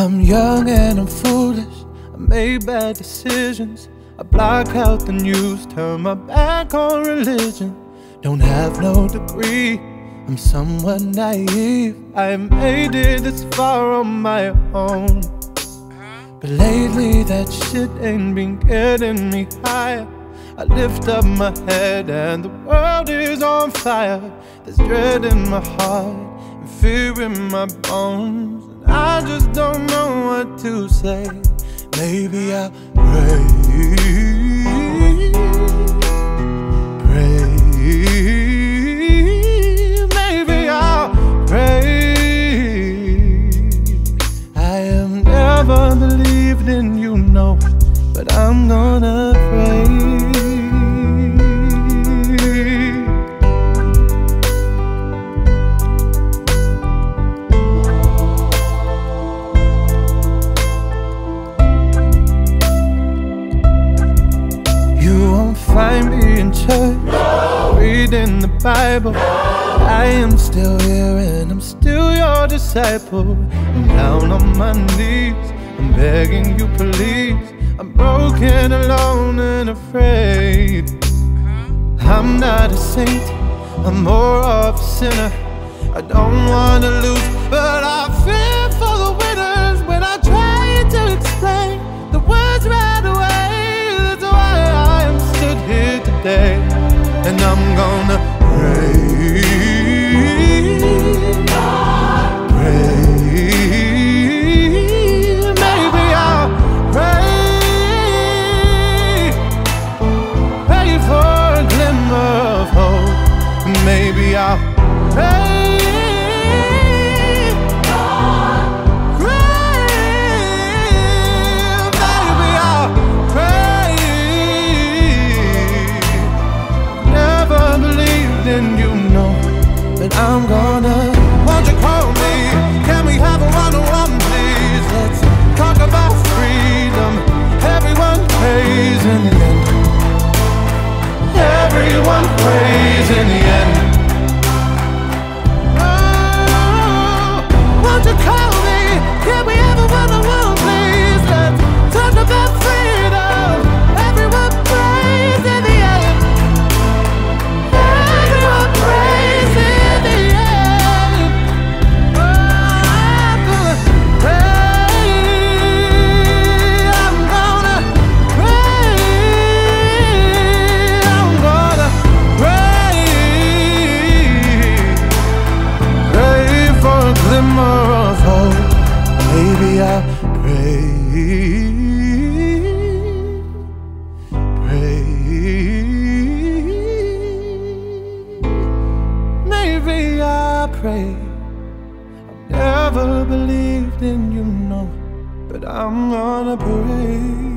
I'm young and I'm foolish, I made bad decisions. I block out the news, turn my back on religion. Don't have no degree, I'm somewhat naive. I made it this far on my own, but lately that shit ain't been getting me higher. I lift up my head and the world is on fire. There's dread in my heart and fear in my bones, and I just don't know what to say. Maybe I'll pray, maybe I'll pray. I have never believed in you, no, but I'm gonna pray. Find me in church, reading the Bible. I am still here and I'm still your disciple. I'm down on my knees, I'm begging you please. I'm broken, alone and afraid. I'm not a saint, I'm more of a sinner. I don't wanna lose, but I fear for the winners. When I try to explain the words right away, here today, and I'm gonna pray, maybe I'll pray for a glimmer of hope. Maybe I'll pray. I'm gonna, won't you call me? Can we have a one-on-one, please? Let's talk about freedom. Everyone prays in the end. Everyone prays in the end. Oh, won't you call me? Can we have a one-on-one, please? Let's talk about freedom. Everyone prays in the end. Everyone prays in the end. Maybe I'll pray. Maybe I'll pray. I've never believed in you, no, but I'm gonna pray.